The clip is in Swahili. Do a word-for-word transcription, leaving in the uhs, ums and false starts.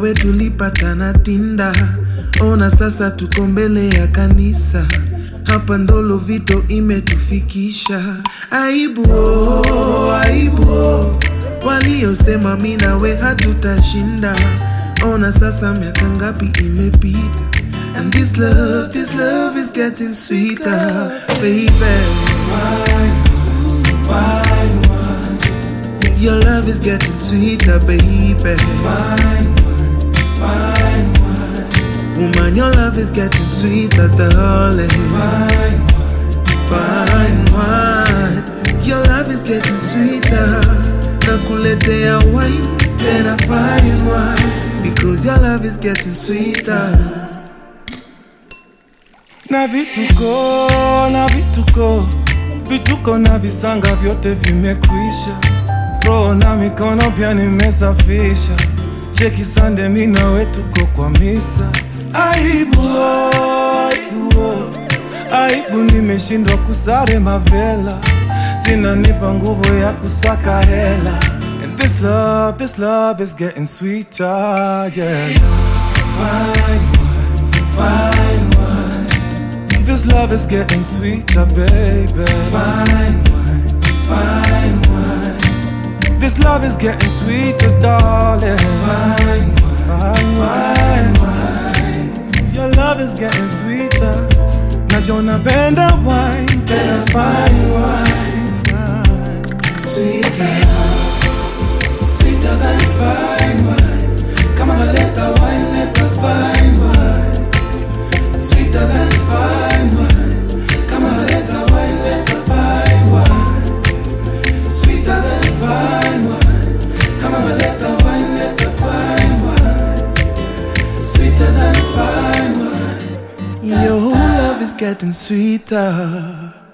nawe tulipatana Tinda. Ona sasa tuko mbele ya kanisa. Hapa ndolo vito imetufikisha. Aibu oh, aibu oh. Waliosema mimi nawe hatutashinda. Ona sasa miaka ngapi imepita. And this love, this love is getting sweeter, baby. Fine, fine wine. Your love is getting sweeter, baby. Fine, fine wine. Woman, your love is getting sweeter, darling. Fine, fine wine. Your love is getting sweeter. Nakuletea wine, tena fine wine. Because your love is getting sweeter. Na vituko, na vituko, vituko na visanga vyote vimekwisha. Roho na mikono pia nimesafisha. Cheki Sunday mimi nawe tuko kwa misa. Aibu, aibu, aibu nimeshindwa kusare mavela. Zinanipa nguvu ya kusaka hela. And this love, this love is getting sweeter, yeah. Fine wine, fine wine. This love is getting sweeter, baby. Fine wine, fine wine. This love is getting sweeter, darling. Fine wine, fine wine. Your love is getting sweeter. Najona benda wine, tena fine wine. Sweeter, sweeter than fine wine. Come on, let the wine, let the fine wine. Sweeter than fine wine. Come on, let the wine, let the fine wine. Sweeter than fine wine. Come on, let the wine, let the fine wine. Sweeter than fine wine. Your love is getting sweeter.